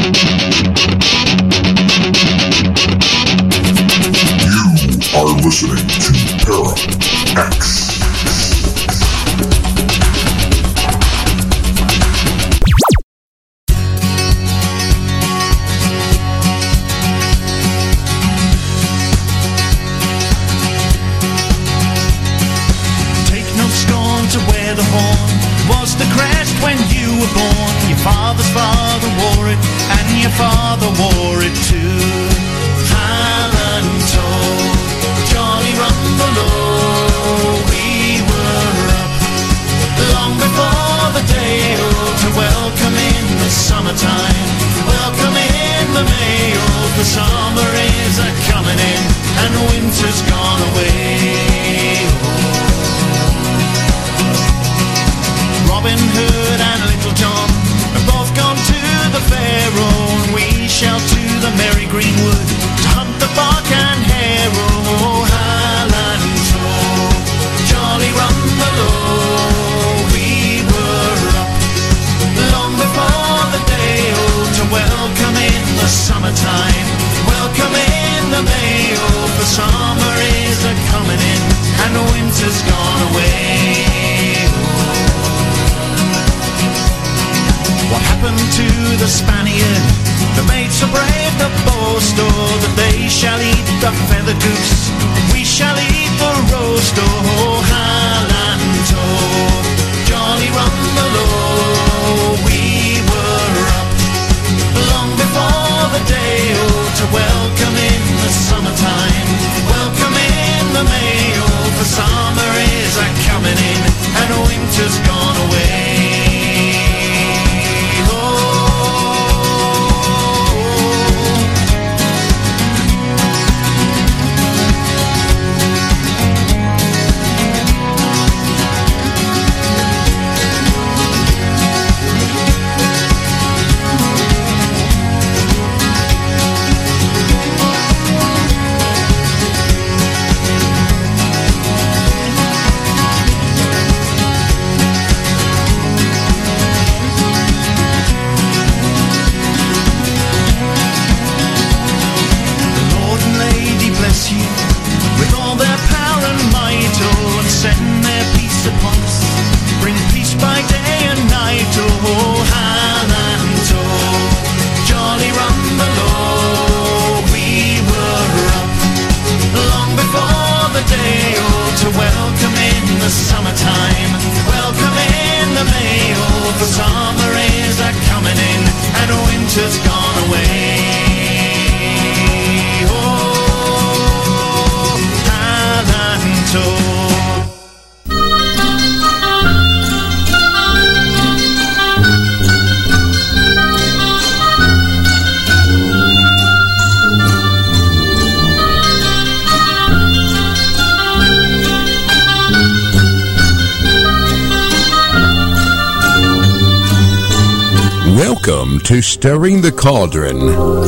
You are listening to Para X. The horn was the crest when you were born. Your father's father wore it, and your father wore it too. Highland told Johnny Rumbelow we were up long before the day to welcome in the summertime, welcome in the May. The summer is a coming in, and winter's gone away. Robin Hood and Little John have both gone to the fair, and we shall to the merry greenwood to hunt the buck and hare. Oh, Highland told Jolly Rumbelow we were up long before the day to welcome in the summertime, welcome in the May. Oh, the summer is a coming in, and winter's gone away. What happened to the Spaniard? The maids so brave, the boast, oh, that they shall eat the feather goose, we shall eat the roast. Oh, Highland told Jolly Rumbelow we were up long before the day to welcome in the summertime, welcome in the May. Oh, the summer is a coming in, and winter's gone away. Send their peace upon us, bring peace by day and night. Oh, Highland told Jolly Rumbelow we were up long before the day to welcome in the summertime, welcome in the May. Oh, the summer is a coming in, and winter's gone away. Oh, Highland told. Welcome to Stirring the Cauldron.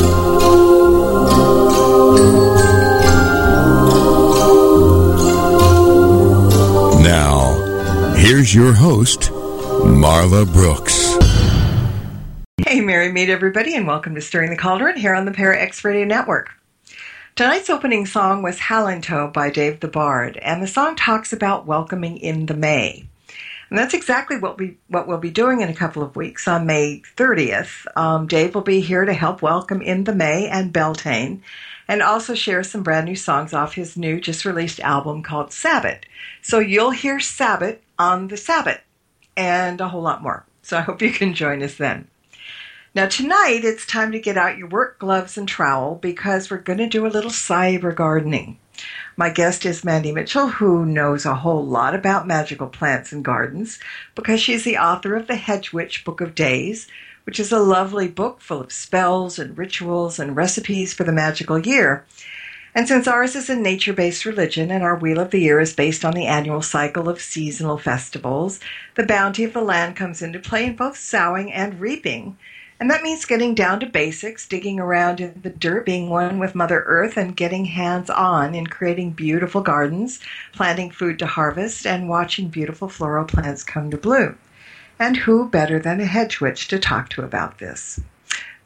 Now, here's your host, Marla Brooks. Hey, Merry Meet everybody, and welcome to Stirring the Cauldron here on the Para X Radio Network. Tonight's opening song was Hallantoe by Dave the Bard, and the song talks about welcoming in the May. And that's exactly what we'll be doing in a couple of weeks. On May 30th, Dave will be here to help welcome in the May and Beltane, and also share some brand new songs off his new, just released album called Sabbath. So you'll hear Sabbath on the Sabbath, and a whole lot more. So I hope you can join us then. Now tonight, it's time to get out your work gloves and trowel, because we're going to do a little cyber gardening. My guest is Mandy Mitchell, who knows a whole lot about magical plants and gardens, because she's the author of the Hedge Witch Book of Days, which is a lovely book full of spells and rituals and recipes for the magical year. And since ours is a nature-based religion and our Wheel of the Year is based on the annual cycle of seasonal festivals, the bounty of the land comes into play in both sowing and reaping. And that means getting down to basics, digging around in the dirt, being one with Mother Earth, and getting hands-on in creating beautiful gardens, planting food to harvest, and watching beautiful floral plants come to bloom. And who better than a hedge witch to talk to about this?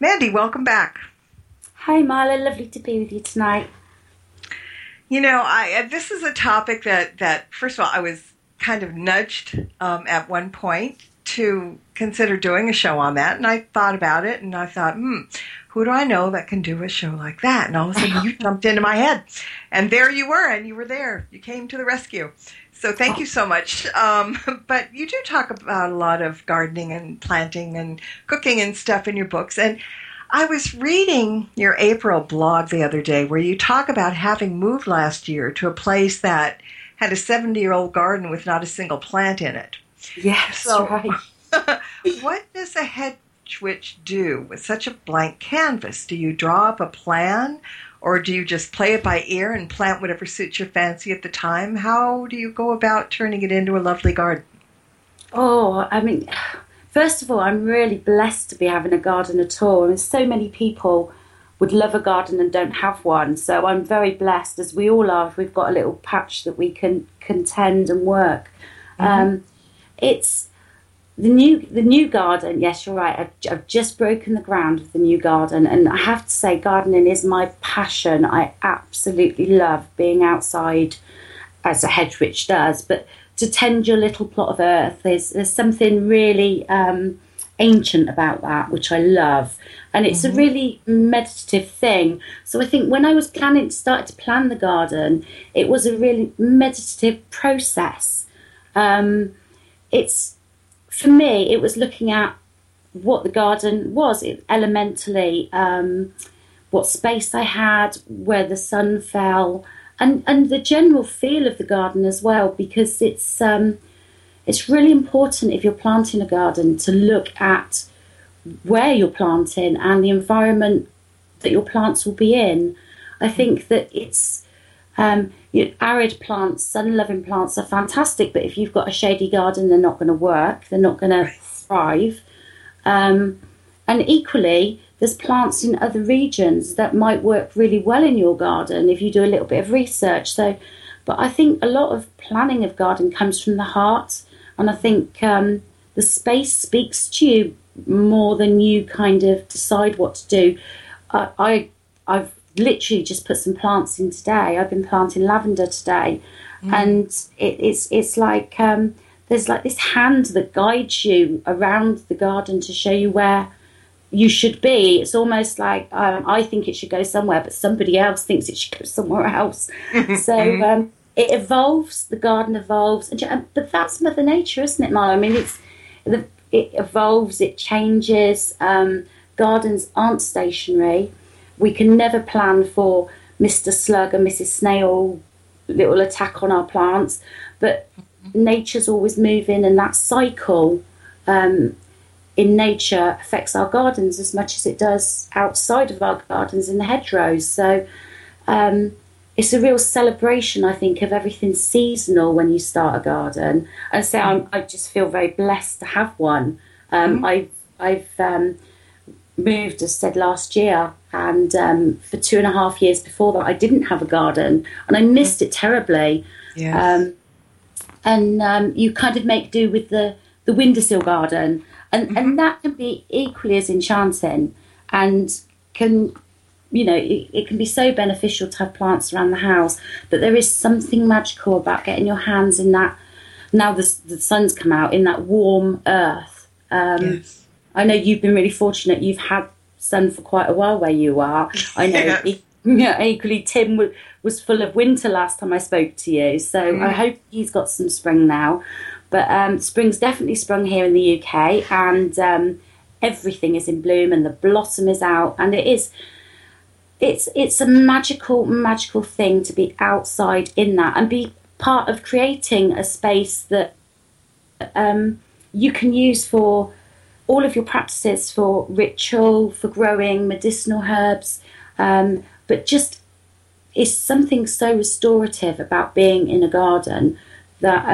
Mandy, welcome back. Hi, Marla. Lovely to be with you tonight. You know, this is a topic that first of all, I was kind of nudged at one point to consider doing a show on that, and I thought about it, and I thought, who do I know that can do a show like that? And all of a sudden, you jumped into my head, and there you were, and you were there. You came to the rescue. So thank you so much. But you do talk about a lot of gardening and planting and cooking and stuff in your books, and I was reading your April blog the other day where you talk about having moved last year to a place that had a 70-year-old garden with not a single plant in it. Yes, so, right. What does a hedge witch do with such a blank canvas? Do you draw up a plan, or do you just play it by ear and plant whatever suits your fancy at the time? How do you go about turning it into a lovely garden? Oh, I mean, first of all, I'm really blessed to be having a garden at all. I mean, so many people would love a garden and don't have one. So I'm very blessed, as we all are, if we've got a little patch that we can tend and work. It's the new garden. Yes, you're right. I've just broken the ground with the new garden, and I have to say, gardening is my passion. I absolutely love being outside, as a hedge witch does. But to tend your little plot of earth, there's something really ancient about that, which I love, and it's a really meditative thing. So I think when I was started to plan the garden, it was a really meditative process. For me, it was looking at what the garden was, elementally, what space I had, where the sun fell, and the general feel of the garden as well, because it's really important if you're planting a garden to look at where you're planting and the environment that your plants will be in. I think that it's arid plants, sun-loving plants are fantastic, but if you've got a shady garden, they're not going to work. They're not going to thrive. And equally, there's plants in other regions that might work really well in your garden if you do a little bit of research. But I think a lot of planning of garden comes from the heart, and I think the space speaks to you more than you kind of decide what to do. I've literally just put some plants in today. I've been planting lavender today, and it's like there's like this hand that guides you around the garden to show you where you should be. It's almost like I think it should go somewhere, but somebody else thinks it should go somewhere else. So it evolves. The garden evolves, but that's Mother Nature, isn't it, Marla? I mean, it evolves. It changes. Gardens aren't stationary. We can never plan for Mr. Slug and Mrs. Snail little attack on our plants, but nature's always moving, and that cycle in nature affects our gardens as much as it does outside of our gardens in the hedgerows. So it's a real celebration, I think, of everything seasonal when you start a garden. And so I just feel very blessed to have one. I've moved, as said, last year, and for 2.5 years before that I didn't have a garden, and I missed it terribly. Yes. You kind of make do with the windowsill garden, and that can be equally as enchanting, and can, it can be so beneficial to have plants around the house. But there is something magical about getting your hands in that, now the sun's come out, in that warm earth. Yes. I know you've been really fortunate. You've had sun for quite a while where you are. I know equally Tim was full of winter last time I spoke to you. So I hope he's got some spring now. But spring's definitely sprung here in the UK, and everything is in bloom and the blossom is out. And it's a magical thing to be outside in that and be part of creating a space that you can use for all of your practices, for ritual, for growing medicinal herbs, but just is something so restorative about being in a garden that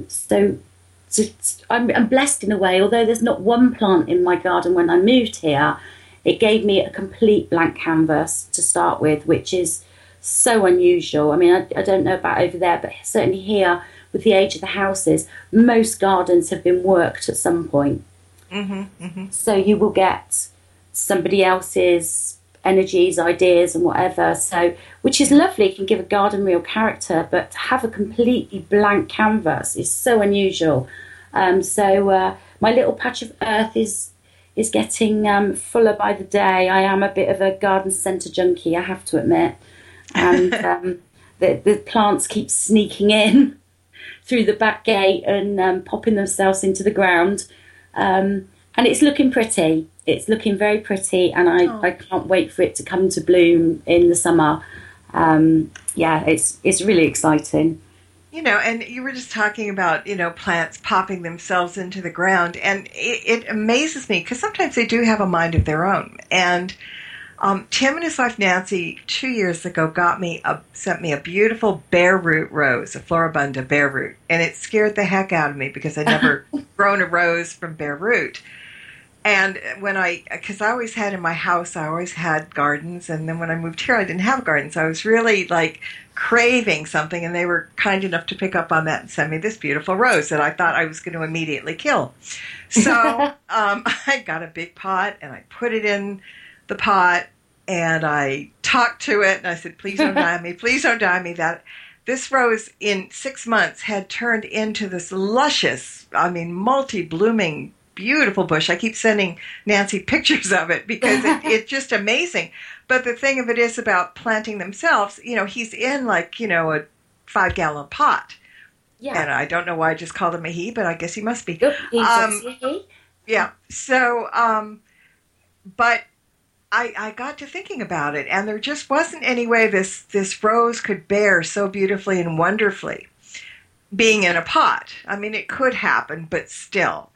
I'm blessed in a way. Although there's not one plant in my garden when I moved here, it gave me a complete blank canvas to start with, which is so unusual. I mean, I don't know about over there, but certainly here, with the age of the houses, most gardens have been worked at some point. So you will get somebody else's energies, ideas, and whatever. So, which is lovely, can give a garden real character, but to have a completely blank canvas is so unusual. So my little patch of earth is getting fuller by the day. I am a bit of a garden centre junkie, I have to admit. And the plants keep sneaking in through the back gate and popping themselves into the ground. And it's looking pretty. It's looking very pretty, and I can't wait for it to come to bloom in the summer. It's really exciting. And you were just talking about, plants popping themselves into the ground, and it amazes me because sometimes they do have a mind of their own. And Tim and his wife Nancy 2 years ago sent me a beautiful bare root rose, a Floribunda bare root, and it scared the heck out of me because I'd never grown a rose from bare root. And because I always had in my house, I always had gardens, and then when I moved here, I didn't have gardens. I was really craving something, and they were kind enough to pick up on that and send me this beautiful rose that I thought I was going to immediately kill. So I got a big pot, and I put it in the pot, and I talked to it, and I said, please don't die on me, please don't die on me. That this rose in 6 months had turned into this luscious, multi-blooming, beautiful bush. I keep sending Nancy pictures of it because it's just amazing. But the thing of it is about planting themselves, he's in a 5-gallon pot. Yeah. And I don't know why I just called him a he, but I guess he must be. Yeah. So, but I got to thinking about it, and there just wasn't any way this rose could bear so beautifully and wonderfully being in a pot. It could happen, but still.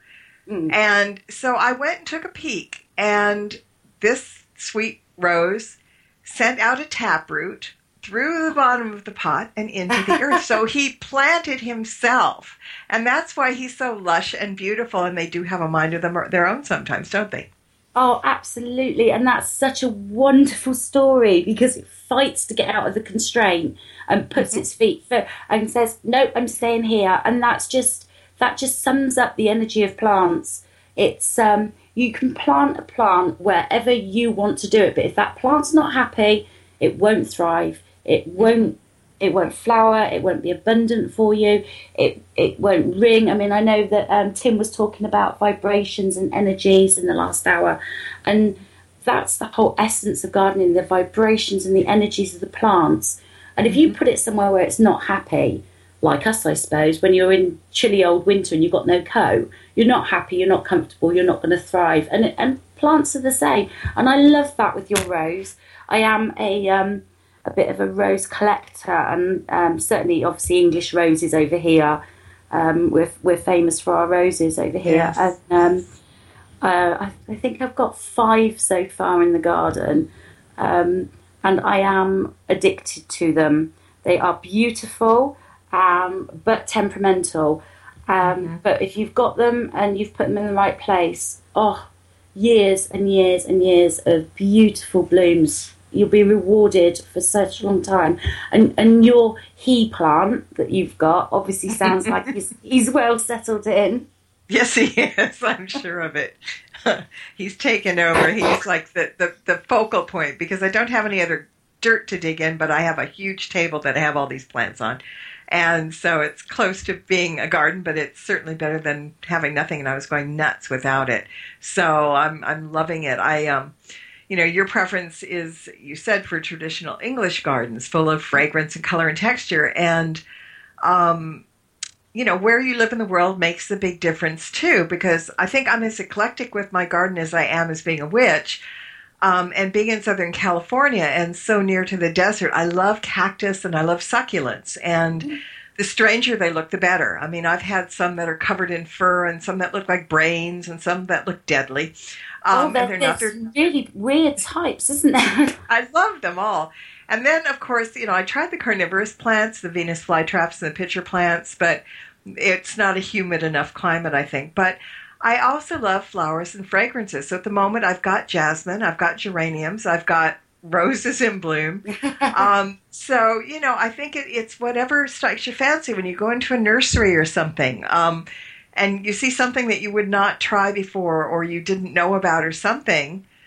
And so I went and took a peek, and this sweet rose sent out a taproot through the bottom of the pot and into the earth. So he planted himself, and that's why he's so lush and beautiful, and they do have a mind of their own sometimes, don't they? Oh, absolutely. And that's such a wonderful story because it fights to get out of the constraint and puts its feet first and says, no, I'm staying here. And that just sums up the energy of plants. It's you can plant a plant wherever you want to do it, but if that plant's not happy, it won't thrive. It won't flower. It won't be abundant for you. It won't ring. I know that Tim was talking about vibrations and energies in the last hour, and that's the whole essence of gardening: the vibrations and the energies of the plants. And if you put it somewhere where it's not happy, like us, I suppose, when you're in chilly old winter and you've got no coat, you're not happy, you're not comfortable, you're not going to thrive. And plants are the same. And I love that with your rose. I am a bit of a rose collector, and certainly, obviously, English roses over here. We're famous for our roses over here. Yes. And I think I've got 5 so far in the garden, and I am addicted to them. They are beautiful. But temperamental. But if you've got them and you've put them in the right place, years and years and years of beautiful blooms. You'll be rewarded for such a long time. And your he plant that you've got obviously sounds like he's well settled in. Yes, he is. I'm sure of it. He's taken over. He's like the focal point because I don't have any other dirt to dig in, but I have a huge table that I have all these plants on. And so it's close to being a garden, but it's certainly better than having nothing, and I was going nuts without it. So I'm loving it. Your preference is, you said, for traditional English gardens, full of fragrance and color and texture. And, where you live in the world makes a big difference, too, because I think I'm as eclectic with my garden as I am as being a witch. And being in Southern California and so near to the desert, I love cactus and I love succulents. And the stranger they look, the better. I've had some that are covered in fur and some that look like brains and some that look deadly. There's really weird types, isn't there? I love them all. And then, of course, I tried the carnivorous plants, the Venus flytraps and the pitcher plants, but it's not a humid enough climate, I think. But I also love flowers and fragrances. So at the moment, I've got jasmine, I've got geraniums, I've got roses in bloom. So, I think it's whatever strikes your fancy when you go into a nursery or something. And you see something that you would not try before or you didn't know about or something.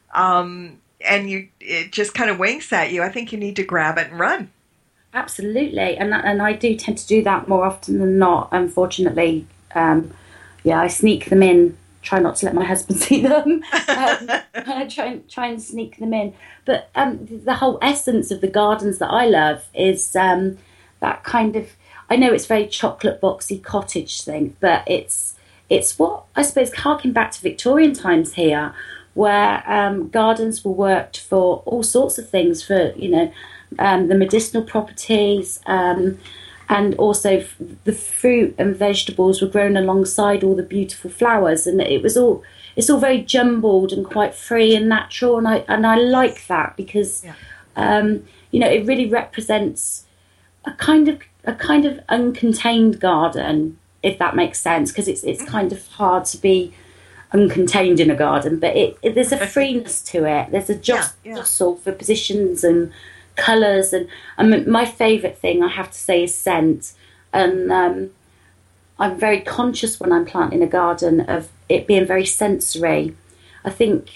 and it just kind of winks at you, I think you need to grab it and run. Absolutely, and I do tend to do that more often than not, unfortunately. I sneak them in, try not to let my husband see them. I try and sneak them in. But the whole essence of the gardens that I love is that kind of, I know it's very chocolate boxy cottage thing, but it's what, I suppose, harking back to Victorian times here, where gardens were worked for all sorts of things, for, the medicinal properties, and also the fruit and vegetables were grown alongside all the beautiful flowers, and it's all very jumbled and quite free and natural, and I like that because it really represents a kind of uncontained garden, if that makes sense, because it's kind of hard to be uncontained in a garden, but there's a freeness to it. There's a jostle for positions and colours, and my favourite thing, I have to say, is scent. And I'm very conscious when I'm planting a garden of it being very sensory. I think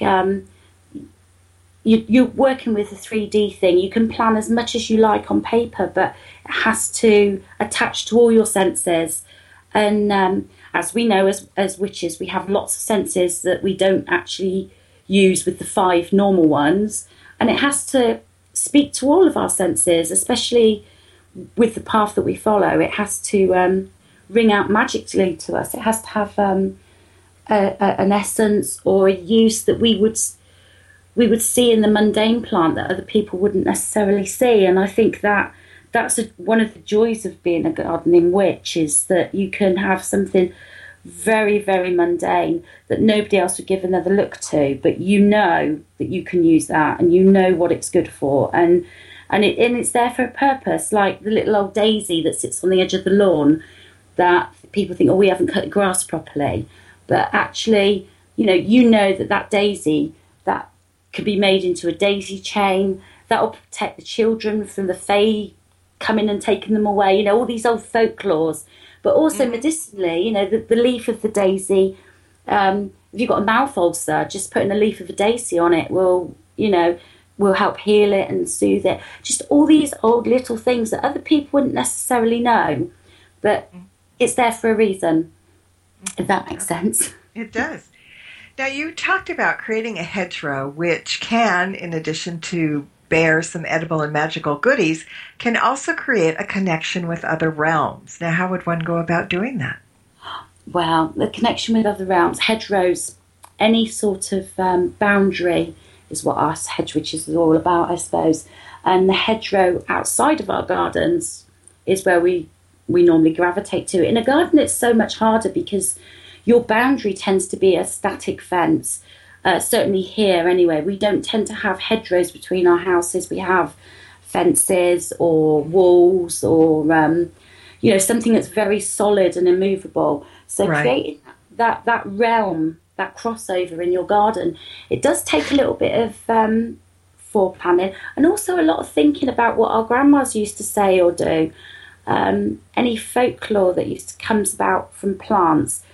you're working with a 3D thing. You can plan as much as you like on paper, but it has to attach to all your senses. And as we know, as witches, we have lots of senses that we don't actually use with the 5 normal ones, and it has to speak to all of our senses, especially with the path that we follow. It has to ring out magically to us. It has to have an essence or a use that we would see in the mundane plant that other people wouldn't necessarily see. And I think that's one of the joys of being a gardening witch, is that you can have something very, very mundane that nobody else would give another look to, but you know that you can use that, and you know what it's good for, and it's there for a purpose. Like the little old daisy that sits on the edge of the lawn, that people think, oh, we haven't cut the grass properly, but actually, you know that daisy, that could be made into a daisy chain that will protect the children from the fae coming and taking them away. All these old folklores. But also medicinally, the leaf of the daisy, if you've got a mouth ulcer, just putting a leaf of a daisy on it will help heal it and soothe it. Just all these old little things that other people wouldn't necessarily know, but it's there for a reason, if that makes sense. It does. Now, you talked about creating a hedgerow, which can, in addition to bear some edible and magical goodies, can also create a connection with other realms. Now, how would one go about doing that? Well, the connection with other realms, hedgerows, any sort of boundary is what us hedge witches is all about, I suppose. And the hedgerow outside of our gardens is where we normally gravitate to. In a garden, it's so much harder because your boundary tends to be a static fence. Certainly here, anyway, we don't tend to have hedgerows between our houses. We have fences or walls or, something that's very solid and immovable. So creating that realm, that crossover in your garden, it does take a little bit of foreplanning, and also a lot of thinking about what our grandmas used to say or do. Any folklore that comes about from plants.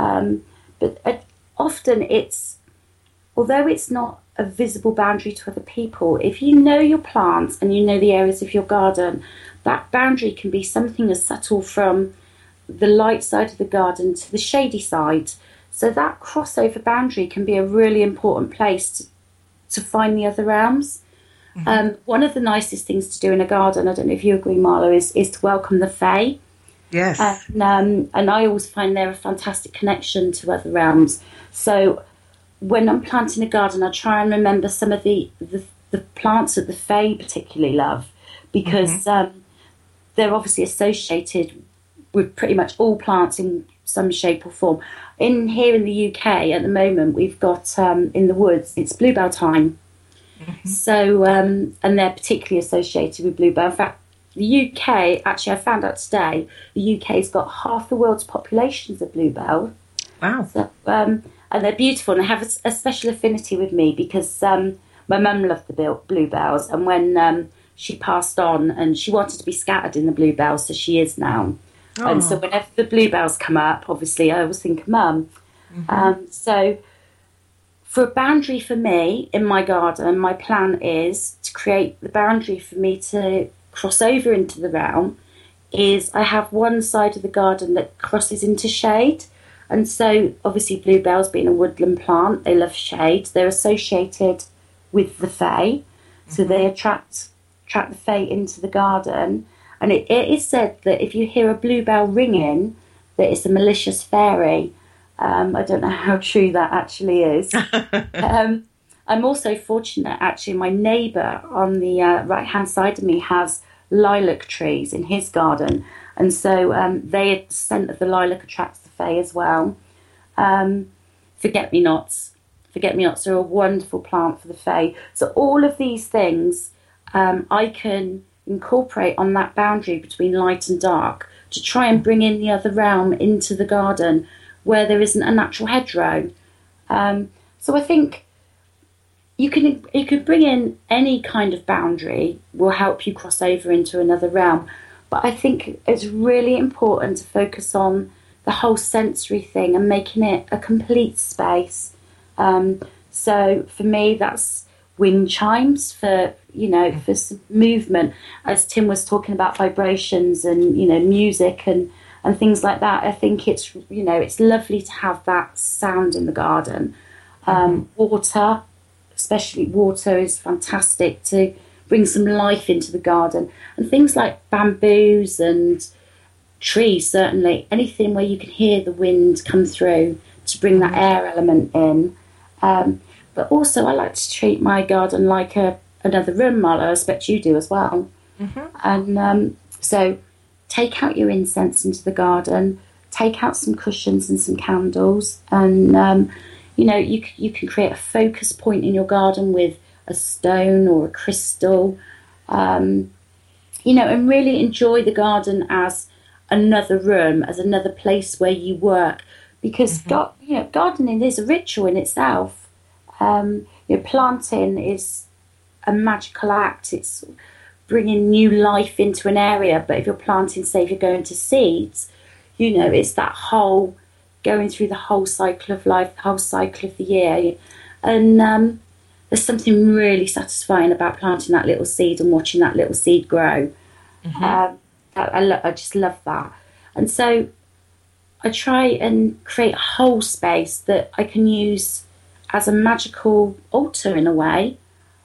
But often although it's not a visible boundary to other people, if you know your plants and you know the areas of your garden, that boundary can be something as subtle from the light side of the garden to the shady side. So that crossover boundary can be a really important place to find the other realms. Mm-hmm. One of the nicest things to do in a garden, I don't know if you agree, Marla, is to welcome the fae. Yes. And I always find they're a fantastic connection to other realms. So when I'm planting a garden, I try and remember some of the plants that the fae particularly love, because they're obviously associated with pretty much all plants in some shape or form. Here in the UK at the moment, we've got in the woods, it's bluebell time. Mm-hmm. So, and they're particularly associated with bluebell. In fact, the UK, actually I found out today, the UK's got half the world's populations of bluebell. Wow. So, and they're beautiful, and they have a special affinity with me because my mum loved the bluebells, and when she passed on, and she wanted to be scattered in the bluebells, so she is now. Oh. And so whenever the bluebells come up, obviously I always think of Mum. Mm-hmm. So for a boundary for me in my garden, my plan is to create the boundary for me to cross over into the realm. Is I have one side of the garden that crosses into shade. And so obviously bluebells being a woodland plant, they love shade. They're associated with the fae. So they attract the fae into the garden. And it is said that if you hear a bluebell ringing, that it's a malicious fairy. I don't know how true that actually is. I'm also fortunate, actually, my neighbour on the right-hand side of me has lilac trees in his garden. And so the scent of the lilac attracts the fae as well. Forget-me-nots. Forget-me-nots are a wonderful plant for the fae. So all of these things I can incorporate on that boundary between light and dark to try and bring in the other realm into the garden where there isn't a natural hedgerow. So I think you could bring in any kind of boundary will help you cross over into another realm. But I think it's really important to focus on the whole sensory thing and making it a complete space. So for me, that's wind chimes for some movement. As Tim was talking about vibrations and, music and things like that, I think it's lovely to have that sound in the garden. Water, especially water, is fantastic to bring some life into the garden. And things like bamboos and trees, certainly, anything where you can hear the wind come through to bring that air element in. But also I like to treat my garden like another room, Marla. I expect you do as well. And so take out your incense into the garden, take out some cushions and some candles, and you can create a focus point in your garden with a stone or a crystal, and really enjoy the garden as another room, as another place where you work, because gardening is a ritual in itself. Planting is a magical act. It's bringing new life into an area. But if you're planting, say if you're going to seeds, it's that whole going through the whole cycle of life, the whole cycle of the year. And there's something really satisfying about planting that little seed and watching that little seed grow. I just love that. And so I try and create a whole space that I can use as a magical altar in a way.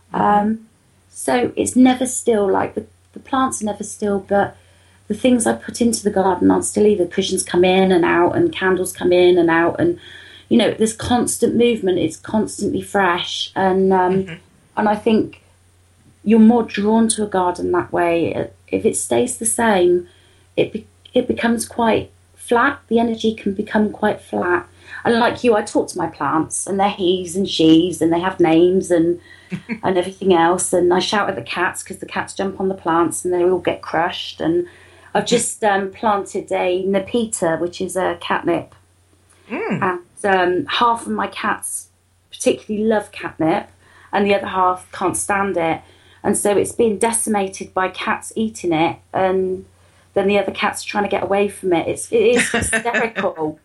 So it's never still, like the plants are never still, but the things I put into the garden aren't still either. Cushions come in and out and candles come in and out, and there's constant movement. It's constantly fresh, and I think you're more drawn to a garden that way. If it stays the same, it becomes quite flat. The energy can become quite flat. And like you, I talk to my plants, and they're he's and she's, and they have names and everything else. And I shout at the cats because the cats jump on the plants and they all get crushed. And I've just planted a Nepeta, which is a catnip. And half of my cats particularly love catnip, and the other half can't stand it. And so it's been decimated by cats eating it, and then the other cats are trying to get away from it. It is hysterical.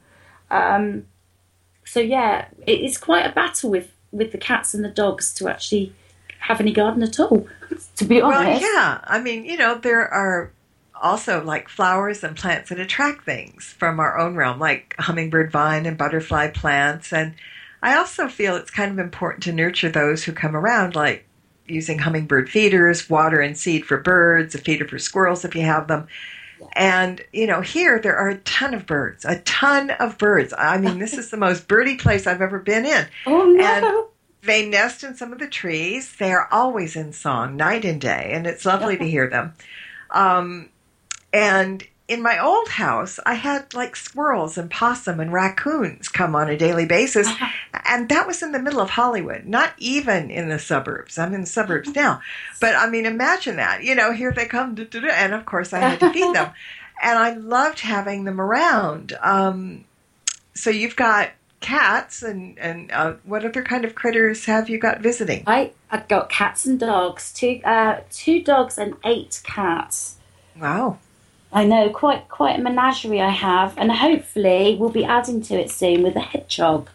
So yeah, it's quite a battle with the cats and the dogs to actually have any garden at all, to be honest. Well, yeah. I mean, there are also like flowers and plants that attract things from our own realm, like hummingbird vine and butterfly plants. And I also feel it's kind of important to nurture those who come around, like using hummingbird feeders, water and seed for birds, a feeder for squirrels if you have them. And, here there are a ton of birds. I mean, this is the most birdie place I've ever been in. Oh, no. And they nest in some of the trees. They are always in song, night and day, and it's lovely to hear them. And in my old house, I had like squirrels and possum and raccoons come on a daily basis. And that was in the middle of Hollywood, not even in the suburbs. I'm in the suburbs now. But I mean, imagine that, here they come, and of course I had to feed them. And I loved having them around. So you've got cats and what other kind of critters have you got visiting? I've got cats and dogs, two dogs and 8 cats. Wow. I know, quite a menagerie I have, and hopefully we'll be adding to it soon with a hedgehog.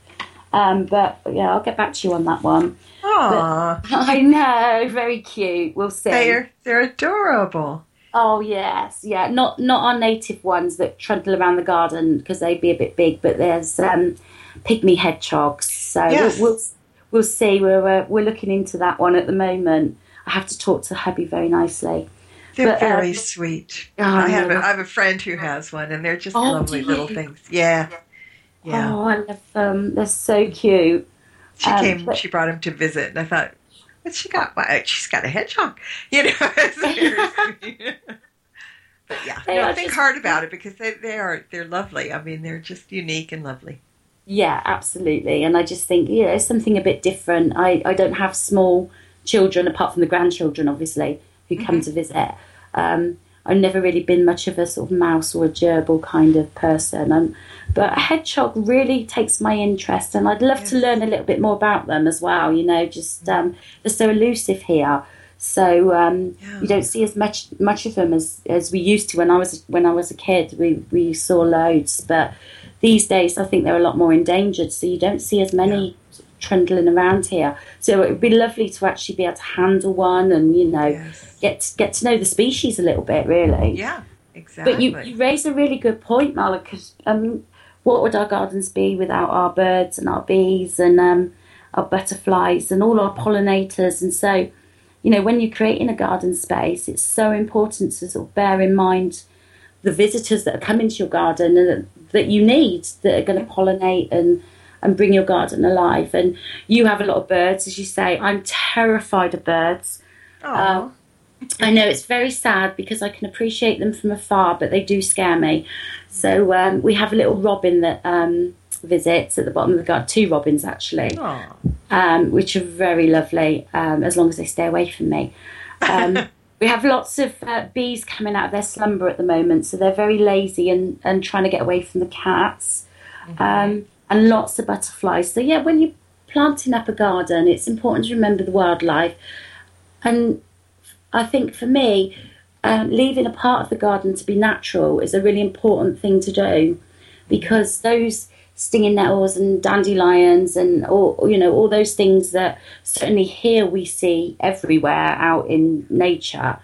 But yeah, I'll get back to you on that one. Aww. But, I know, very cute. We'll see. They're adorable. Oh yes, yeah. Not our native ones that trundle around the garden because they'd be a bit big. But there's pygmy hedgehogs. So yes. we'll see. We're looking into that one at the moment. I have to talk to hubby very nicely. They're very sweet. Oh, I have a friend who has one, and they're just lovely little things. Yeah. Yeah. Oh, I love them. They're so cute. She brought him to visit, and I thought, what's she got? Well, she's got a hedgehog. You know, it's very sweet. But yeah, don't think hard about it because they're lovely. I mean, they're just unique and lovely. Yeah, absolutely. And I just think, it's something a bit different. I don't have small children, apart from the grandchildren, obviously, who come to visit. I've never really been much of a sort of mouse or a gerbil kind of person. But a hedgehog really takes my interest, and I'd love to learn a little bit more about them as well. You know, just they're so elusive here. So you don't see as much of them as we used to when I was a kid. We saw loads, but these days I think they're a lot more endangered. So you don't see as many trundling around here. So it would be lovely to actually be able to handle one and get to know the species a little bit, really. Yeah, exactly. But you raise a really good point, Marla, because what would our gardens be without our birds and our bees and our butterflies and all our pollinators? And so, when you're creating a garden space, it's so important to sort of bear in mind the visitors that are coming to your garden and that you need, that are going to pollinate and bring your garden alive. And you have a lot of birds, as you say. I'm terrified of birds. I know it's very sad because I can appreciate them from afar, but they do scare me. So we have a little robin that visits at the bottom of the garden, 2 robins actually, which are very lovely, as long as they stay away from me. We have lots of bees coming out of their slumber at the moment, so they're very lazy and trying to get away from the cats. And lots of butterflies. So yeah, when you're planting up a garden, it's important to remember the wildlife. And I think for me, leaving a part of the garden to be natural is a really important thing to do, because those stinging nettles and dandelions and all those things that certainly here we see everywhere out in nature,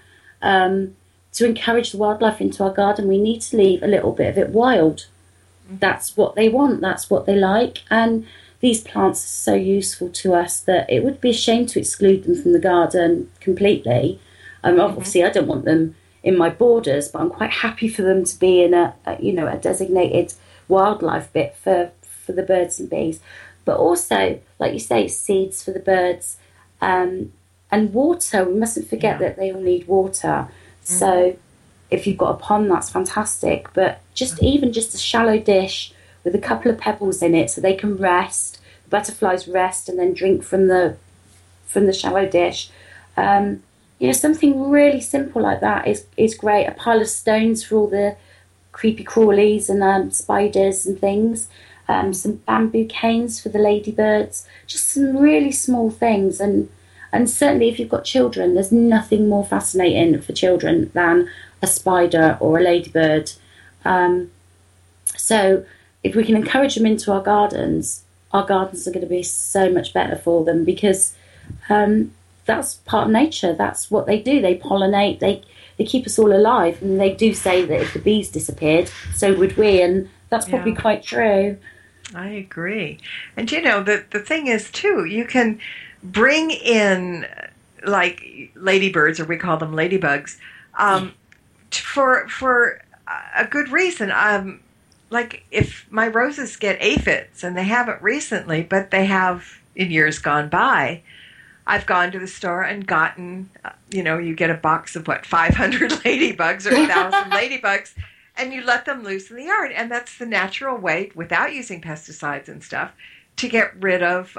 to encourage the wildlife into our garden, we need to leave a little bit of it wild. That's what they want, that's what they like, and these plants are so useful to us that it would be a shame to exclude them from the garden completely. Obviously I don't want them in my borders, but I'm quite happy for them to be in a designated wildlife bit for the birds and bees. But also, like you say, seeds for the birds, and water. We mustn't forget that they all need water. So if you've got a pond, that's fantastic, but even just a shallow dish with a couple of pebbles in it so they can rest, the butterflies rest and then drink from the shallow dish. Something really simple like that is great. A pile of stones for all the creepy crawlies and spiders and things. Some bamboo canes for the ladybirds. Just some really small things. And certainly if you've got children, there's nothing more fascinating for children than a spider or a ladybird. So if we can encourage them into our gardens are going to be so much better for them, because that's part of nature. That's what they do. They pollinate. They keep us all alive. And they do say that if the bees disappeared, so would we. And that's probably quite true. I agree. And the thing is too, you can bring in like ladybirds, or we call them ladybugs, for a good reason. Like if my roses get aphids, and they haven't recently, but they have in years gone by, I've gone to the store and gotten, you get a box of 500 ladybugs or 1,000 ladybugs, and you let them loose in the yard. And that's the natural way, without using pesticides and stuff, to get rid of,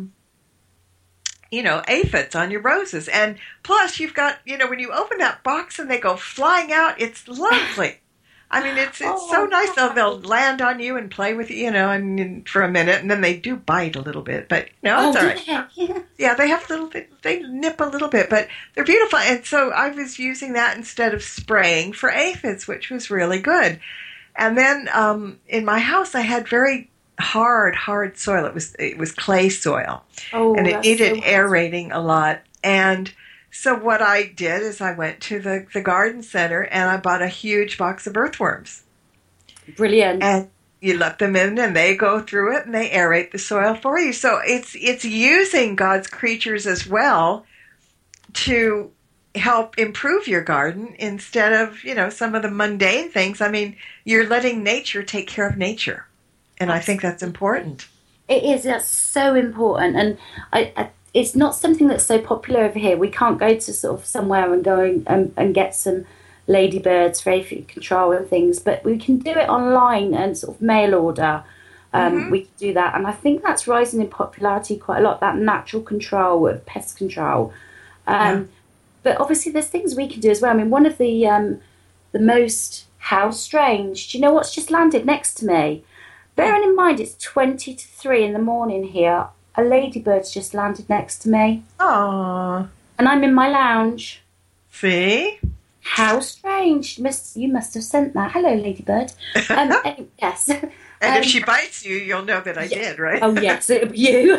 aphids on your roses. And plus you've got, when you open that box and they go flying out, it's lovely. I mean, it's so nice. They'll land on you and play with you, for a minute, and then they do bite a little bit, but it's all right. Yeah, they have they nip a little bit, but they're beautiful. And so I was using that instead of spraying for aphids, which was really good. And then in my house, I had very hard soil. It was clay soil, and it that's needed so aerating a lot. And so what I did is I went to the garden center and I bought a huge box of earthworms. brilliant. And you let them in, and they go through it, and they aerate the soil for you. So it's using God's creatures as well to help improve your garden instead of, some of the mundane things. I mean, you're letting nature take care of nature, and I think that's important. It is. That's so important, and it's not something that's so popular over here. We can't go to sort of somewhere and go and get some ladybirds for aphid control and things, but we can do it online and sort of mail order. We can do that, and I think that's rising in popularity quite a lot, that natural control of pest control. But obviously there's things we can do as well. I mean, one of the most, how strange, do you know what's just landed next to me? Bearing in mind it's 20 to 3 in the morning here, a ladybird's just landed next to me. Aww. And I'm in my lounge. See? How strange. You must have sent that. Hello, ladybird. Yes. And if she bites you, you'll know that I did, right? Oh, yes, it'll be you.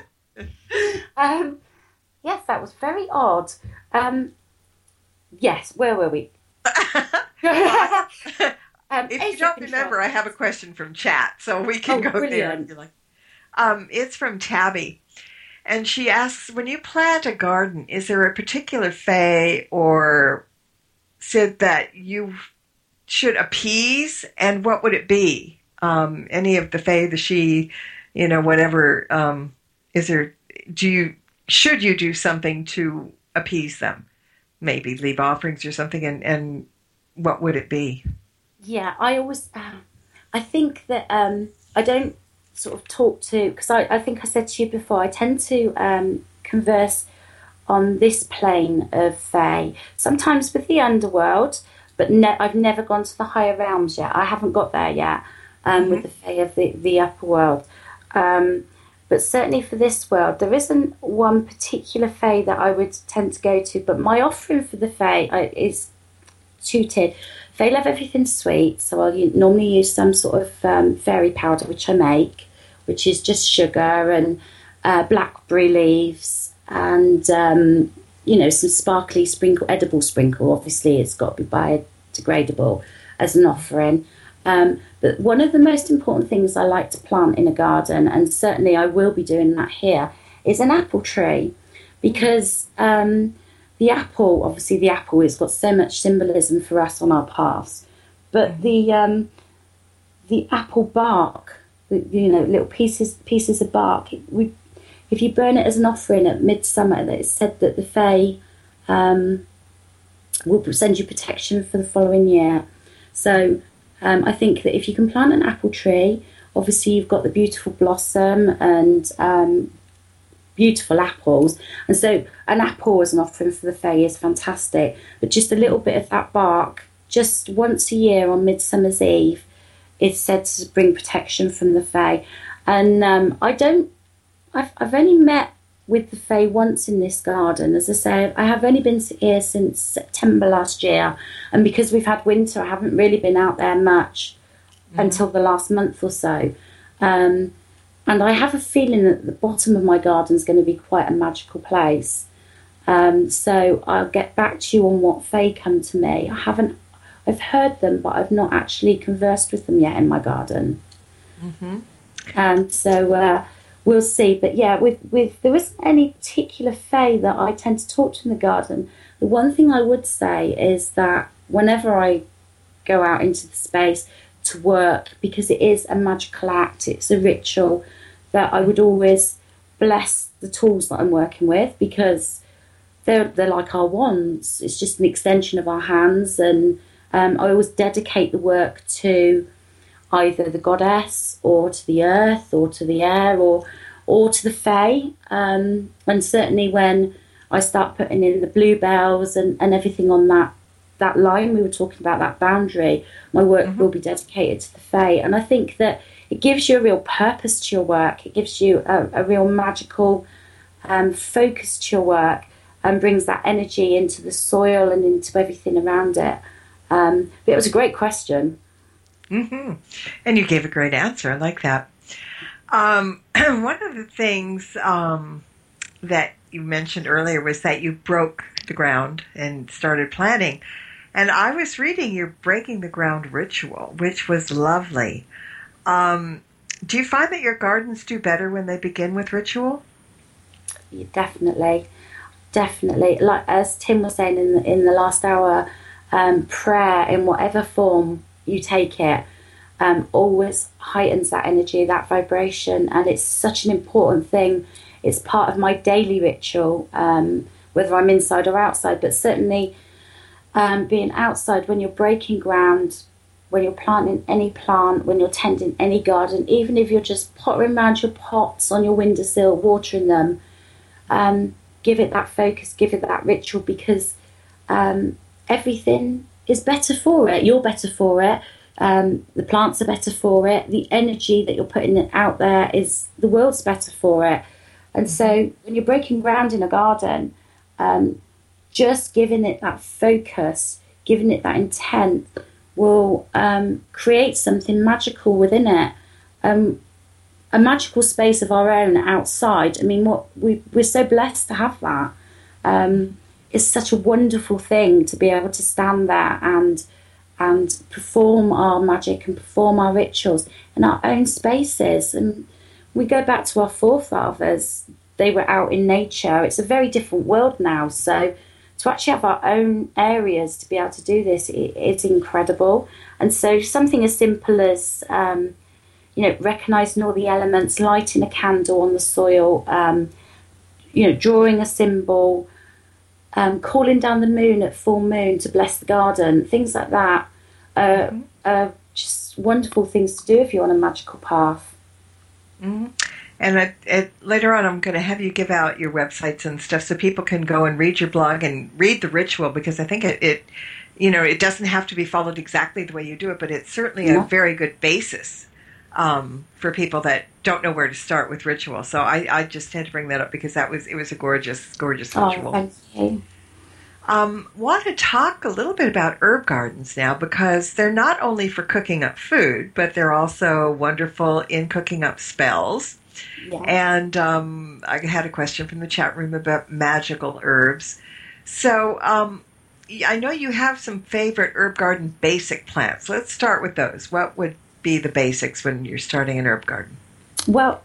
Yes, that was very odd. Yes, where were we? If you don't remember, I have a question from chat, so we can go brilliant. there. If you like. It's from Tabby. And she asks, when you plant a garden, is there a particular fae or Sid that you should appease, and what would it be? Any of the fae, the she, whatever. Should you do something to appease them? Maybe leave offerings or something, and what would it be? Yeah, I always, I think that I don't sort of talk to, because I think I said to you before, I tend to converse on this plane of fae, sometimes with the underworld, but I've never gone to the higher realms yet. I haven't got there yet with the fae of the upper world. But certainly for this world, there isn't one particular fae that I would tend to go to, but my offering for the fae is two-tiered. They love everything sweet, so I'll normally use some sort of fairy powder, which I make, which is just sugar and blackberry leaves and, some sparkly edible sprinkle. Obviously, it's got to be biodegradable as an offering. But one of the most important things I like to plant in a garden, and certainly I will be doing that here, is an apple tree, because the apple has got so much symbolism for us on our paths, but the apple bark, little pieces of bark, if you burn it as an offering at midsummer, it's said that the fae will send you protection for the following year. So I think that if you can plant an apple tree, obviously you've got the beautiful blossom and beautiful apples, and so an apple as an offering for the fae is fantastic, but just a little bit of that bark just once a year on Midsummer's Eve is said to bring protection from the fae. And I've only met with the fae once in this garden. As I say, I have only been here since September last year, and because we've had winter, I haven't really been out there much until the last month or so. And I have a feeling that the bottom of my garden is going to be quite a magical place. So I'll get back to you on what fae come to me. I've heard them, but I've not actually conversed with them yet in my garden. And so we'll see. But yeah, there isn't any particular fae that I tend to talk to in the garden. The one thing I would say is that whenever I go out into the space to work, because it is a magical act, it's a ritual, that I would always bless the tools that I'm working with, because they're like our wands. It's just an extension of our hands, and I always dedicate the work to either the goddess or to the earth or to the air or to the fae. And certainly when I start putting in the bluebells and everything on that line we were talking about, that boundary, my work will be dedicated to the fae. And I think that it gives you a real purpose to your work. It gives you a real magical focus to your work, and brings that energy into the soil and into everything around it. But it was a great question. And you gave a great answer. I like that. One of the things that you mentioned earlier was that you broke the ground and started planting. And I was reading your breaking the ground ritual, which was lovely. Do you find that your gardens do better when they begin with ritual? Yeah, definitely. Like as Tim was saying in the last hour, prayer in whatever form you take it always heightens that energy, that vibration, and it's such an important thing. It's part of my daily ritual, whether I'm inside or outside, but certainly being outside when you're breaking ground, when you're planting any plant, when you're tending any garden, even if you're just pottering around your pots on your windowsill, watering them, give it that focus, give it that ritual, because everything is better for it. You're better for it. The plants are better for it. The energy that you're putting out there is the world's better for it. And so when you're breaking ground in a garden, just giving it that focus, giving it that intent will create something magical within it. A magical space of our own outside. I mean, we're so blessed to have that. It's such a wonderful thing to be able to stand there and perform our magic and perform our rituals in our own spaces. And we go back to our forefathers. They were out in nature. It's a very different world now. So to actually have our own areas to be able to do this, it's incredible. And so something as simple as, recognising all the elements, lighting a candle on the soil, drawing a symbol, calling down the moon at full moon to bless the garden, things like that are just wonderful things to do if you're on a magical path. Mm-hmm. And later on, I'm going to have you give out your websites and stuff so people can go and read your blog and read the ritual, because I think it doesn't have to be followed exactly the way you do it, but it's certainly a very good basis for people that don't know where to start with ritual. So I just had to bring that up because it was a gorgeous, gorgeous ritual. Thank you. Want to talk a little bit about herb gardens now, because they're not only for cooking up food, but they're also wonderful in cooking up spells. Yeah. And I had a question from the chat room about magical herbs. So I know you have some favorite herb garden basic plants. Let's start with those. What would be the basics when you're starting an herb garden? Well,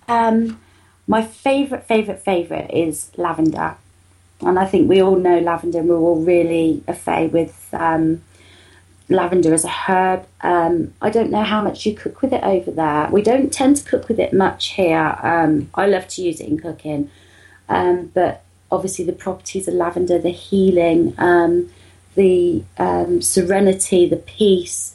my favorite is lavender. And I think we all know lavender, and we're all really au fait with lavender as a herb. I don't know how much you cook with it over there. We don't tend to cook with it much here. I love to use it in cooking. But obviously the properties of lavender, the healing, the serenity, the peace,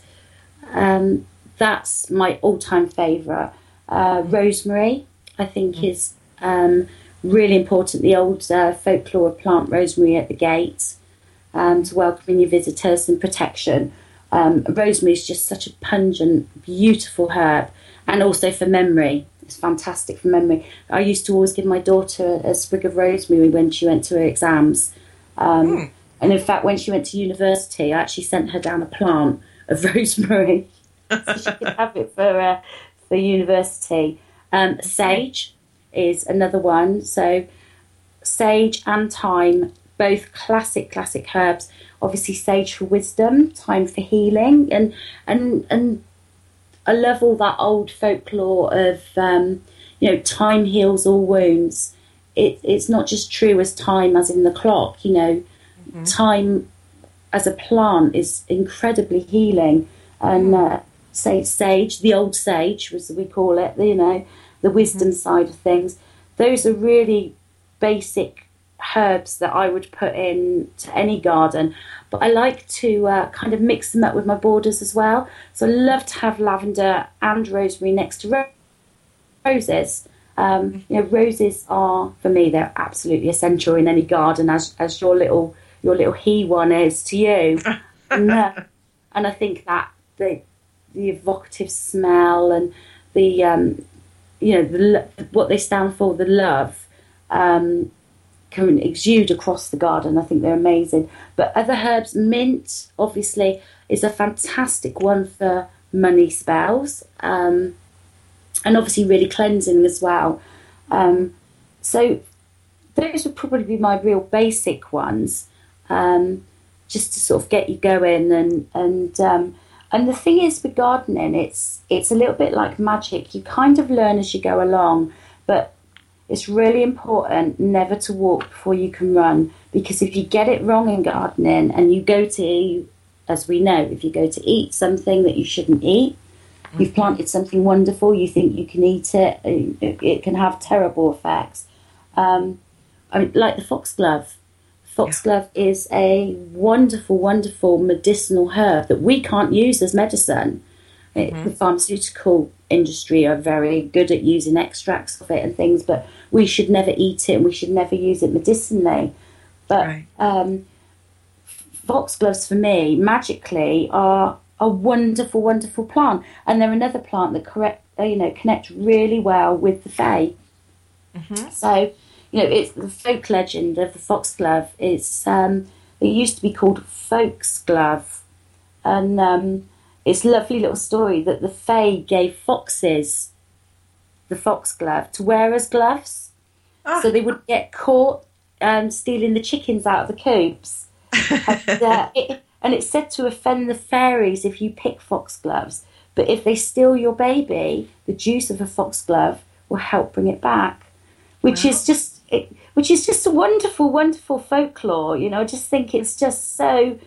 that's my all-time favourite. Rosemary, I think, is really important. The old folklore of plant rosemary at the gate to welcoming your visitors and protection. Rosemary is just such a pungent, beautiful herb, and also for memory. It's fantastic for memory. I used to always give my daughter a sprig of rosemary when she went to her exams. And in fact, when she went to university, I actually sent her down a plant of rosemary so she could have it for university. Sage is another one. So sage and thyme, both classic herbs. Obviously sage for wisdom, thyme for healing, and I love all that old folklore of thyme heals all wounds. It's not just true as time as in the clock. Thyme as a plant is incredibly healing, and sage, the old sage as we call it, the wisdom side of things. Those are really basic herbs that I would put in to any garden, but I like to kind of mix them up with my borders as well. So I love to have lavender and rosemary next to roses. Roses are, for me, they're absolutely essential in any garden, as your little he one is to you. And I think that the evocative smell and the what they stand for, the love, can exude across the garden. I think they're amazing. But other herbs, mint obviously is a fantastic one for money spells, and and obviously really cleansing as well. So those would probably be my real basic ones, just to sort of get you going. And the thing is with gardening, it's a little bit like magic. You kind of learn as you go along, but it's really important never to walk before you can run, because if you get it wrong in gardening and you go to, as we know, if you go to eat something that you shouldn't eat, you've planted something wonderful, you think you can eat it, it can have terrible effects. I mean, like the foxglove. Foxglove is a wonderful, wonderful medicinal herb that we can't use as medicine. The pharmaceutical industry are very good at using extracts of it and things, but we should never eat it and we should never use it medicinally. But foxgloves, for me, magically, are a wonderful, wonderful plant. And they're another plant that connect really well with the fae. So, it's the folk legend of the foxglove. It used to be called foxglove. And it's a lovely little story that the fae gave foxes the foxglove to wear as gloves. So they wouldn't get caught stealing the chickens out of the coops. And it's said to offend the fairies if you pick foxgloves. But if they steal your baby, the juice of a foxglove will help bring it back. Which is just a wonderful, wonderful folklore. I just think it's just so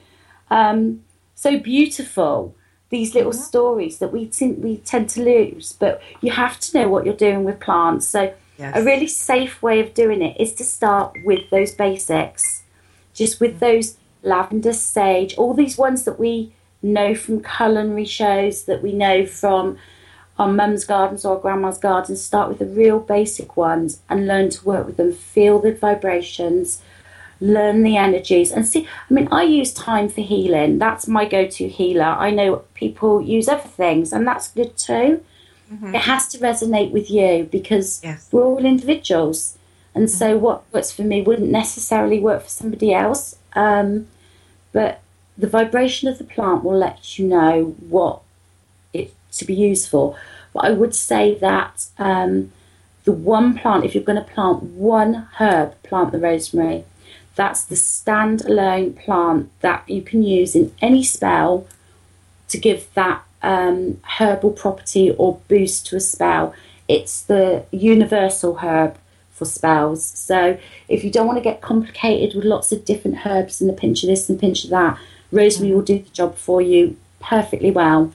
beautiful. These little stories that we tend to lose, but you have to know what you're doing with plants. So a really safe way of doing it is to start with those basics, just with those lavender, sage, all these ones that we know from culinary shows, that we know from our mum's gardens or our grandma's gardens. Start with the real basic ones and learn to work with them, feel the vibrations, learn the energies, and see. I mean, I use thyme for healing. That's my go-to healer. I know people use other things, and that's good too. It has to resonate with you, because we're all individuals, and so what works for me wouldn't necessarily work for somebody else. But the vibration of the plant will let you know what it to be used for. But I would say that the one plant, if you're going to plant one herb, plant the rosemary. That's the standalone plant that you can use in any spell to give that herbal property or boost to a spell. It's the universal herb for spells. So if you don't want to get complicated with lots of different herbs and a pinch of this and a pinch of that, rosemary will do the job for you perfectly well.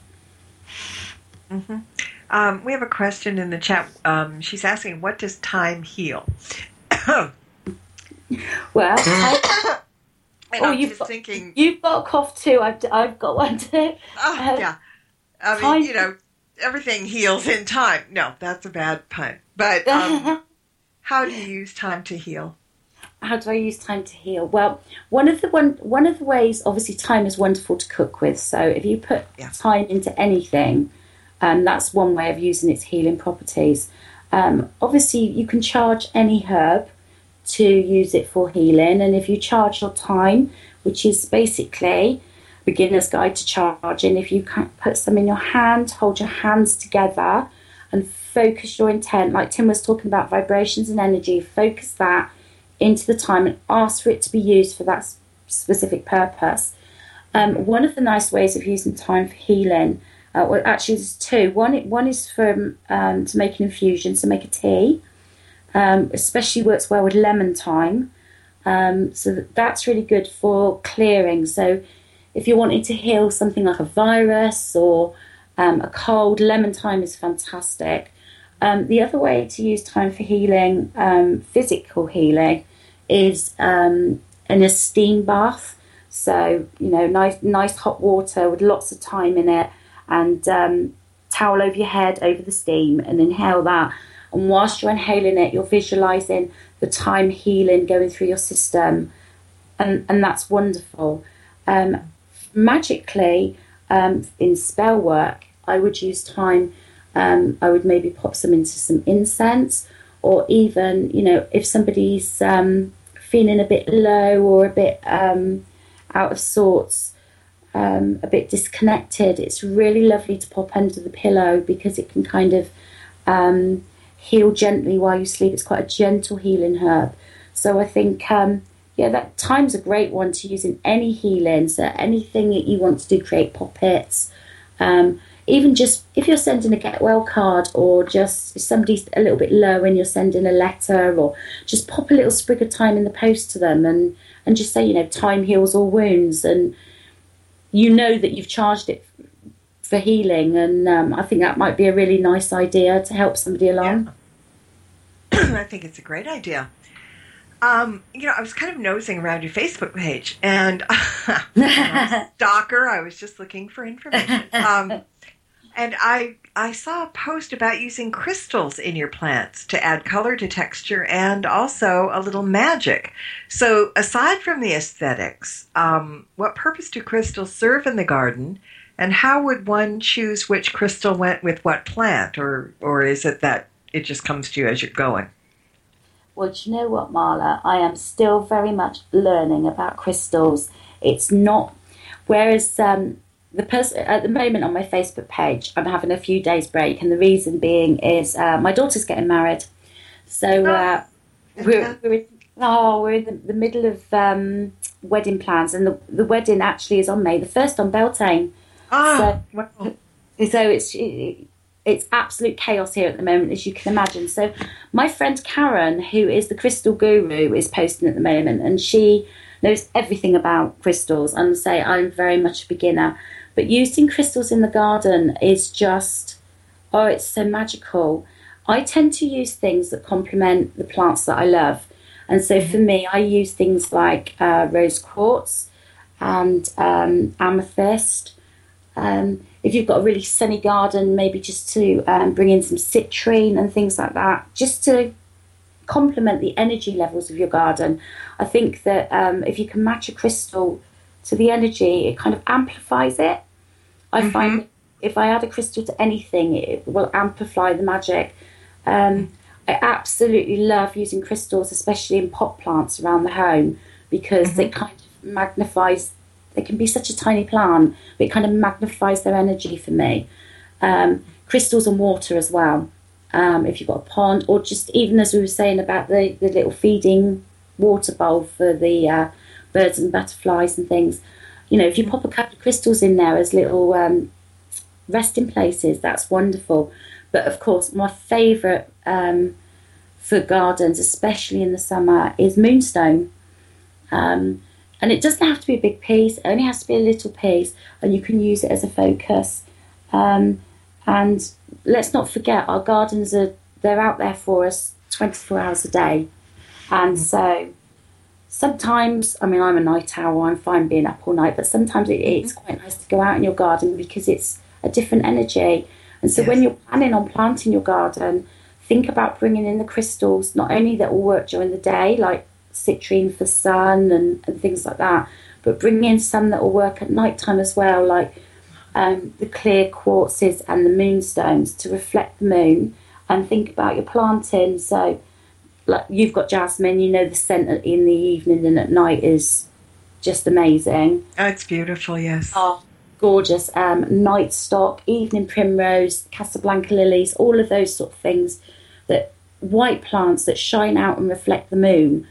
We have a question in the chat. She's asking, what does thyme heal? Well, thinking you've got a cough too. I've got one too. I mean, everything heals in time. No, that's a bad pun. But how do you use thyme to heal? How do I use thyme to heal? Well, one of the ways, obviously, thyme is wonderful to cook with. So if you put thyme into anything, that's one way of using its healing properties. Obviously, you can charge any herb to use it for healing, and if you charge your thyme, which is basically beginner's guide to charging, if you can put some in your hand, hold your hands together and focus your intent, like Tim was talking about vibrations and energy, focus that into the thyme and ask for it to be used for that specific purpose. One of the nice ways of using thyme for healing, well, actually there's two. One is for to make an infusion, so make a tea. Especially works well with lemon thyme. So that's really good for clearing. So if you're wanting to heal something like a virus or a cold, lemon thyme is fantastic. The other way to use thyme for healing, physical healing, is an steam bath. So, nice hot water with lots of thyme in it, and towel over your head over the steam, and inhale that. And whilst you're inhaling it, you're visualising the thyme healing going through your system. And that's wonderful. Magically, in spell work, I would use thyme. I would maybe pop some into some incense, or even, if somebody's feeling a bit low or a bit out of sorts, a bit disconnected, it's really lovely to pop under the pillow, because it can kind of heal gently while you sleep. It's quite a gentle healing herb. So I think, that thyme's a great one to use in any healing. So anything that you want to do, create poppets, even just if you're sending a get well card, or just if somebody's a little bit low and you're sending a letter, or just pop a little sprig of thyme in the post to them and just say, thyme heals all wounds, and that you've charged it for healing. And I think that might be a really nice idea to help somebody along. Yeah. I think it's a great idea. I was kind of nosing around your Facebook page, and I'm a stalker. I was just looking for information. And I saw a post about using crystals in your plants to add color to texture and also a little magic. So aside from the aesthetics, what purpose do crystals serve in the garden? And how would one choose which crystal went with what plant? Or is it that it just comes to you as you're going? Well, do you know what, Marla? I am still very much learning about crystals. It's not... Whereas the person at the moment on my Facebook page, I'm having a few days break, and the reason being is my daughter's getting married. So we're in the middle of wedding plans, and the wedding actually is on May the 1st on Beltane. So it's absolute chaos here at the moment, as you can imagine. So my friend Karen, who is the crystal guru, is posting at the moment, and she knows everything about crystals. And say I'm very much a beginner, but using crystals in the garden is just, it's so magical. I tend to use things that complement the plants that I love. And so for me, I use things like rose quartz and amethyst. If you've got a really sunny garden, maybe just to bring in some citrine and things like that, just to complement the energy levels of your garden. I think that if you can match a crystal to the energy, it kind of amplifies it. I find if I add a crystal to anything, it will amplify the magic. I absolutely love using crystals, especially in pot plants around the home, because it kind of magnifies. They can be such a tiny plant, but it kind of magnifies their energy for me. Crystals and water as well. If you've got a pond, or just even as we were saying about the little feeding water bowl for the birds and butterflies and things. If you pop a couple of crystals in there as little resting places, that's wonderful. But of course, my favourite for gardens, especially in the summer, is moonstone. And it doesn't have to be a big piece, it only has to be a little piece, and you can use it as a focus. And let's not forget, our gardens they're out there for us 24 hours a day. And so sometimes, I'm a night owl, I'm fine being up all night, but sometimes it's quite nice to go out in your garden because it's a different energy. And so when you're planning on planting your garden, think about bringing in the crystals, not only that will work during the day, like citrine for sun and things like that, but bring in some that will work at night time as well, like the clear quartzes and the moonstones to reflect the moon. And think about your planting. So like you've got jasmine, the scent in the evening and at night is just amazing. Oh, it's beautiful, yes. Oh, gorgeous. Night stock, evening primrose, Casablanca lilies, all of those sort of things, that white plants that shine out and reflect the moon.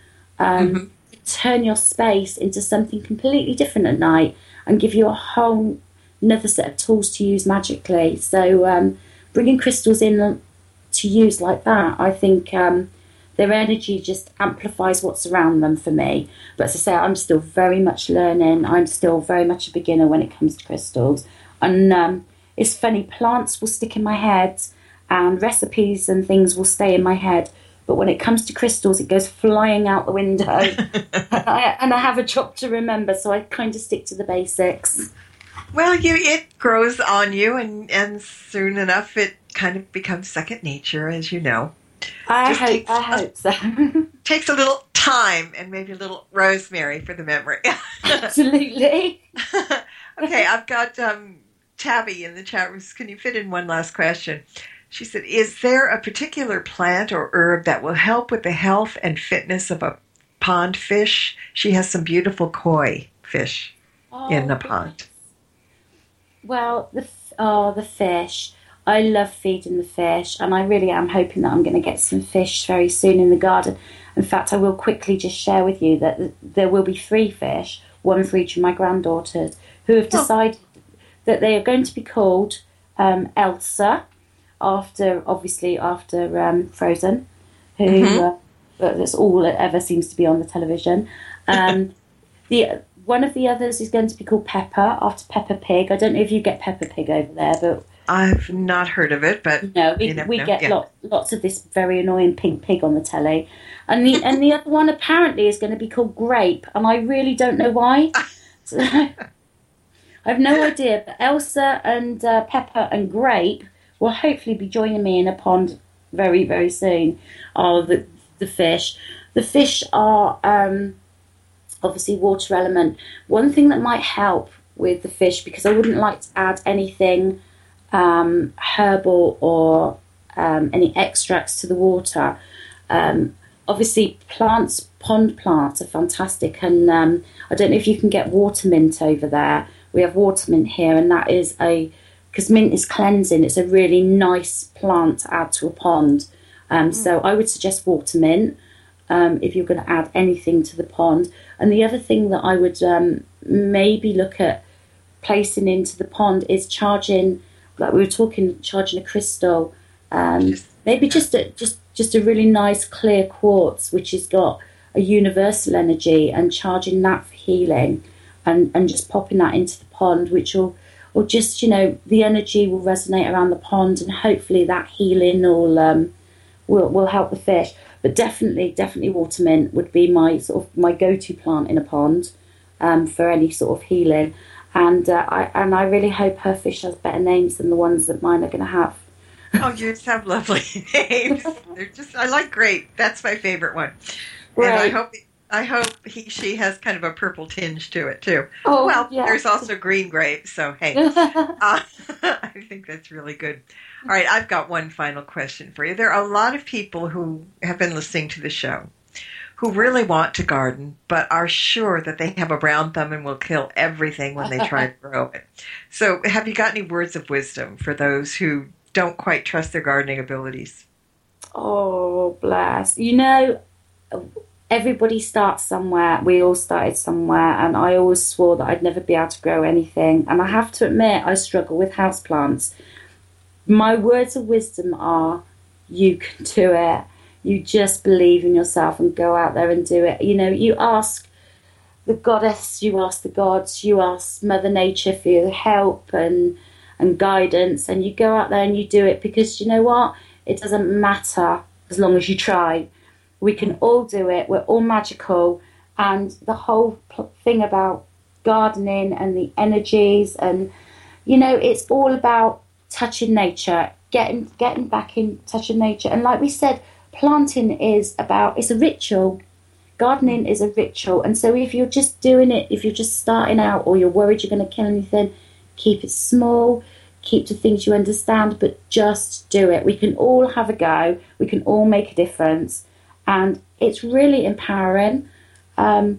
Turn your space into something completely different at night and give you a whole another set of tools to use magically. So bringing crystals in to use like that, I think their energy just amplifies what's around them for me. But as I say, I'm still very much learning. I'm still very much a beginner when it comes to crystals. And it's funny, plants will stick in my head and recipes and things will stay in my head. But when it comes to crystals, it goes flying out the window. and I have a job to remember, so I kind of stick to the basics. Well, it grows on you, and soon enough it kind of becomes second nature, as you know. I hope so. Takes a little time and maybe a little rosemary for the memory. Absolutely. Okay, I've got Tabby in the chat room. Can you fit in one last question? She said, is there a particular plant or herb that will help with the health and fitness of a pond fish? She has some beautiful koi fish in the pond. Well, the fish. I love feeding the fish, and I really am hoping that I'm going to get some fish very soon in the garden. In fact, I will quickly just share with you that there will be 3 fish, one for each of my granddaughters, who have decided that they are going to be called Elsa, after Frozen, who that's all that ever seems to be on the television. One of the others is going to be called Peppa, after Peppa Pig. I don't know if you get Peppa Pig over there, but I've not heard of it, but we get lots of this very annoying pink pig on the telly, and the other one apparently is going to be called Grape, and I really don't know why. So, I have no idea. But Elsa and Peppa and Grape will hopefully be joining me in a pond very, very soon. Oh, the fish! The fish are obviously water element. One thing that might help with the fish, because I wouldn't like to add anything herbal or any extracts to the water. Obviously, pond plants are fantastic, and I don't know if you can get water mint over there. We have water mint here, and that is because mint is cleansing. It's a really nice plant to add to a pond. So I would suggest water mint if you're going to add anything to the pond. And the other thing that I would maybe look at placing into the pond is charging. Like we were talking, charging a crystal, maybe just a really nice clear quartz, which has got a universal energy, and charging that for healing, and just popping that into the pond, which will just, the energy will resonate around the pond, and hopefully that healing will help the fish. But definitely water mint would be my go-to plant in a pond for any sort of healing. And I really hope her fish has better names than the ones that mine are going to have. Oh, yours have lovely names. I like Grape. That's my favorite one. Right. And I hope she has kind of a purple tinge to it too. Oh, well, yeah. There's also green grape, so hey, I think that's really good. All right, I've got one final question for you. There are a lot of people who have been listening to the show who really want to garden, but are sure that they have a brown thumb and will kill everything when they try to grow it. So have you got any words of wisdom for those who don't quite trust their gardening abilities? Oh, bless. Everybody starts somewhere. We all started somewhere, and I always swore that I'd never be able to grow anything. And I have to admit, I struggle with houseplants. My words of wisdom are, you can do it. You just believe in yourself and go out there and do it. You ask the goddess, you ask the gods, you ask Mother Nature for your help and guidance, and you go out there and you do it, because you know what? It doesn't matter as long as you try. We can all do it. We're all magical. And the whole thing about gardening and the energies, and, it's all about touching nature, getting back in touch with nature. And like we said, planting it's a ritual. Gardening is a ritual. And so if you're just doing it, if you're just starting out, or you're worried you're going to kill anything, keep it small, keep to things you understand, but just do it. We can all have a go. We can all make a difference. And it's really empowering. And,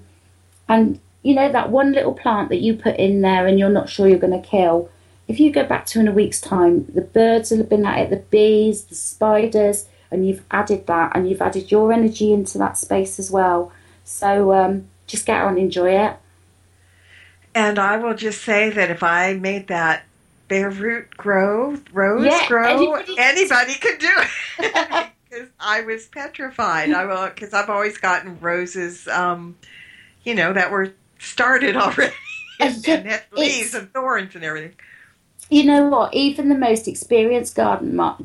that one little plant that you put in there and you're not sure you're going to kill, if you go back to in a week's time, the birds will have been at it, the bees, the spiders, and you've added that, and you've added your energy into that space as well. So just get out and enjoy it. And I will just say that if I made that bare root rose grow, anybody could do it. Because I was petrified. Because I've always gotten roses, that were started already, and had leaves and thorns and everything. You know what? Even the most experienced gardener,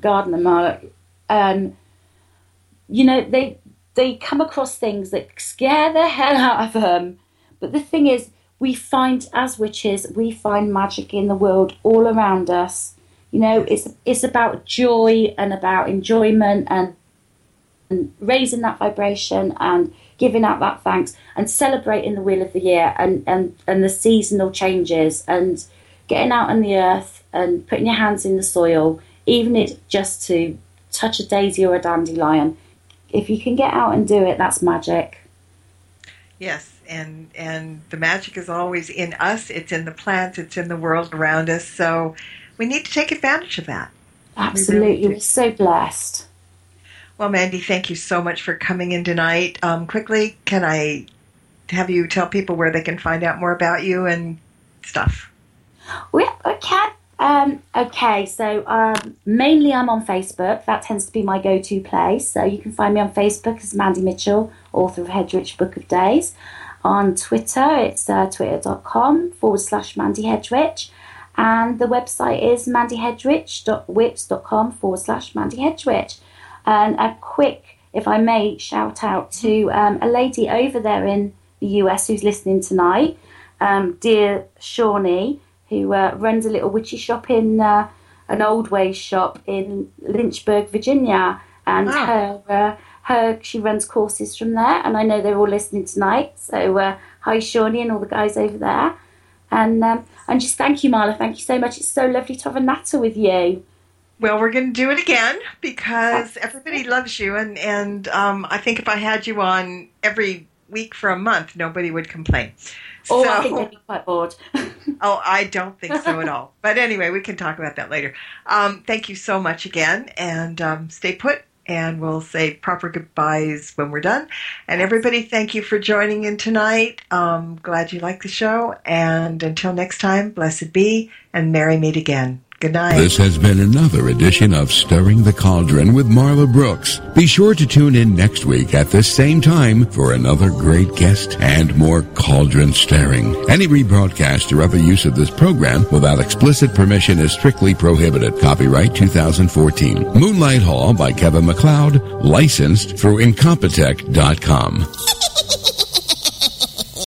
they come across things that scare the hell out of them. But the thing is, as witches, we find magic in the world all around us. It's about joy and about enjoyment and raising that vibration and giving out that thanks and celebrating the wheel of the year and the seasonal changes and getting out on the earth and putting your hands in the soil, even if just to touch a daisy or a dandelion. If you can get out and do it, that's magic. Yes, and the magic is always in us. It's in the plants. It's in the world around us. So we need to take advantage of that. Absolutely. We're so blessed. Well, Mandy, thank you so much for coming in tonight. Quickly, can I have you tell people where they can find out more about you and stuff? Yeah, I can. Okay, so mainly I'm on Facebook. That tends to be my go-to place. So you can find me on Facebook as Mandy Mitchell, author of Hedrich Book of Days. On Twitter, it's twitter.com/Mandy Hedrich. And the website is mandyhedrich.wix.com/Mandy Hedrich. And a quick, if I may, shout out to a lady over there in the US who's listening tonight, dear Shawnee, who runs a little witchy shop in an old ways shop in Lynchburg, Virginia. And she runs courses from there. And I know they're all listening tonight. So hi, Shawnee, and all the guys over there. And just thank you, Marla. Thank you so much. It's so lovely to have a natter with you. Well, we're going to do it again because everybody loves you. And I think if I had you on every week for a month, nobody would complain. Oh, so, I think they'd be quite bored. Oh, I don't think so at all. But anyway, we can talk about that later. Thank you so much again. And stay put. And we'll say proper goodbyes when we're done. And everybody, thank you for joining in tonight. Glad you liked the show. And until next time, blessed be and merry meet again. Good night. This has been another edition of Stirring the Cauldron with Marla Brooks. Be sure to tune in next week at the same time for another great guest and more cauldron stirring. Any rebroadcast or other use of this program without explicit permission is strictly prohibited. Copyright 2014. Moonlight Hall by Kevin MacLeod, licensed through Incompetech.com.